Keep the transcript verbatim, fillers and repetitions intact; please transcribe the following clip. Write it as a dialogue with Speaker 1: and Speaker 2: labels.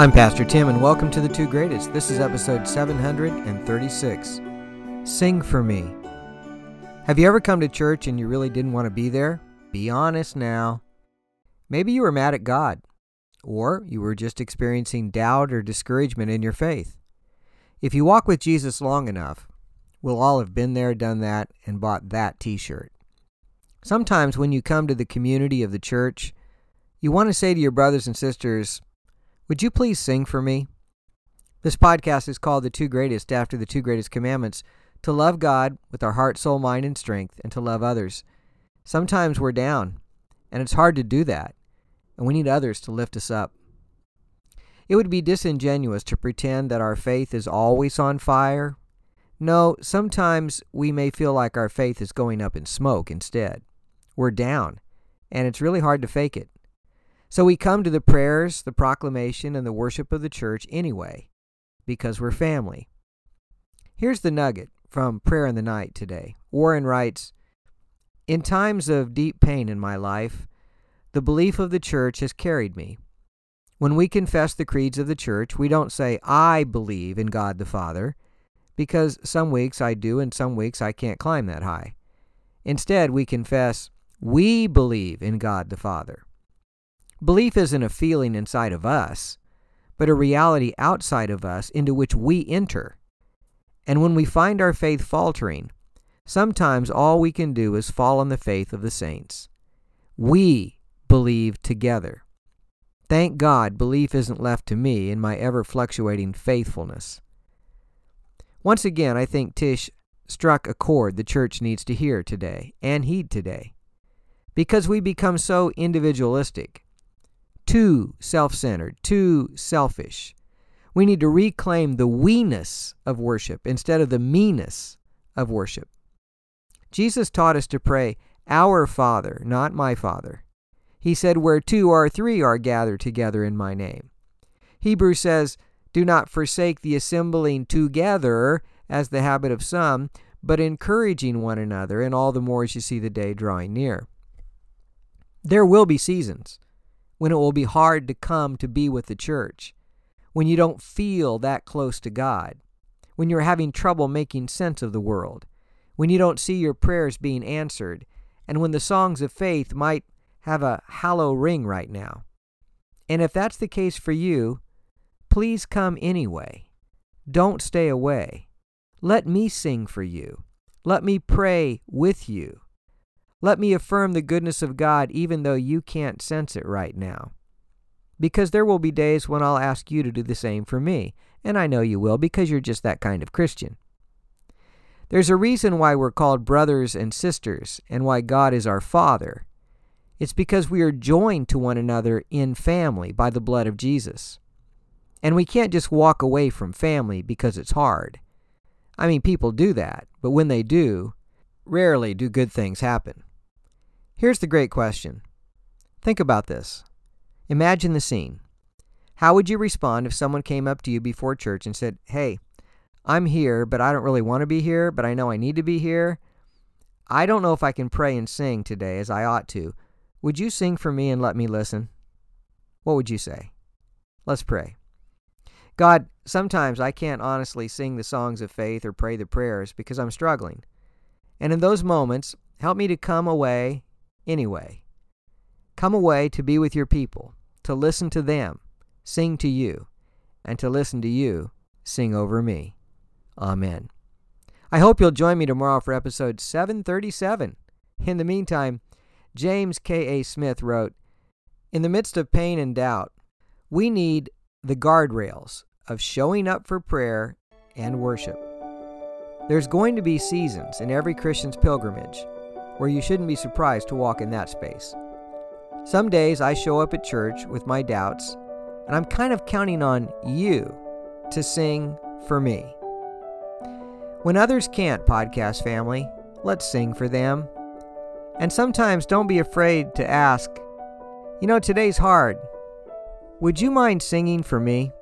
Speaker 1: I'm Pastor Tim, and welcome to The Two Greatest. This is episode seven hundred thirty-six. Sing for me. Have you ever come to church and you really didn't want to be there? Be honest now. Maybe you were mad at God, or you were just experiencing doubt or discouragement in your faith. If you walk with Jesus long enough, we'll all have been there, done that, and bought that t-shirt. Sometimes when you come to the community of the church, you want to say to your brothers and sisters, "Would you please sing for me?" This podcast is called The Two Greatest after the two greatest commandments, to love God with our heart, soul, mind, and strength, and to love others. Sometimes we're down, and it's hard to do that, and we need others to lift us up. It would be disingenuous to pretend that our faith is always on fire. No, sometimes we may feel like our faith is going up in smoke instead. We're down, and it's really hard to fake it. So we come to the prayers, the proclamation, and the worship of the church anyway, because we're family. Here's the nugget from Prayer in the Night today. Warren writes, "In times of deep pain in my life, the belief of the church has carried me. When we confess the creeds of the church, we don't say, 'I believe in God the Father,' because some weeks I do and some weeks I can't climb that high. Instead, we confess, 'We believe in God the Father.' Belief isn't a feeling inside of us, but a reality outside of us into which we enter. And when we find our faith faltering, sometimes all we can do is fall on the faith of the saints. We believe together. Thank God belief isn't left to me in my ever-fluctuating faithfulness." Once again, I think Tish struck a chord the church needs to hear today and heed today. Because we become so individualistic, too self-centered, too selfish. We need to reclaim the we-ness of worship instead of the me-ness of worship. Jesus taught us to pray, "Our Father," not "my Father." He said, "Where two or three are gathered together in my name." Hebrews says, "Do not forsake the assembling together as the habit of some, but encouraging one another, and all the more as you see the day drawing near." There will be seasons when it will be hard to come to be with the church, when you don't feel that close to God, when you're having trouble making sense of the world, when you don't see your prayers being answered, and when the songs of faith might have a hollow ring right now. And if that's the case for you, please come anyway. Don't stay away. Let me sing for you. Let me pray with you. Let me affirm the goodness of God even though you can't sense it right now. Because there will be days when I'll ask you to do the same for me, and I know you will because you're just that kind of Christian. There's a reason why we're called brothers and sisters and why God is our Father. It's because we are joined to one another in family by the blood of Jesus. And we can't just walk away from family because it's hard. I mean, people do that, but when they do, rarely do good things happen. Here's the great question. Think about this. Imagine the scene. How would you respond if someone came up to you before church and said, "Hey, I'm here, but I don't really want to be here, but I know I need to be here. I don't know if I can pray and sing today as I ought to. Would you sing for me and let me listen?" What would you say? Let's pray. God, sometimes I can't honestly sing the songs of faith or pray the prayers because I'm struggling. And in those moments, help me to come away anyway. Come away to be with your people, to listen to them, sing to you, and to listen to you sing over me. Amen. I hope you'll join me tomorrow for episode seven thirty-seven. In the meantime, James K A. Smith wrote, "In the midst of pain and doubt, we need the guardrails of showing up for prayer and worship. There's going to be seasons in every Christian's pilgrimage where you shouldn't be surprised to walk in that space. Some days I show up at church with my doubts, and I'm kind of counting on you to sing for me. When others can't, podcast family, let's sing for them. And sometimes don't be afraid to ask, you know, today's hard. Would you mind singing for me?"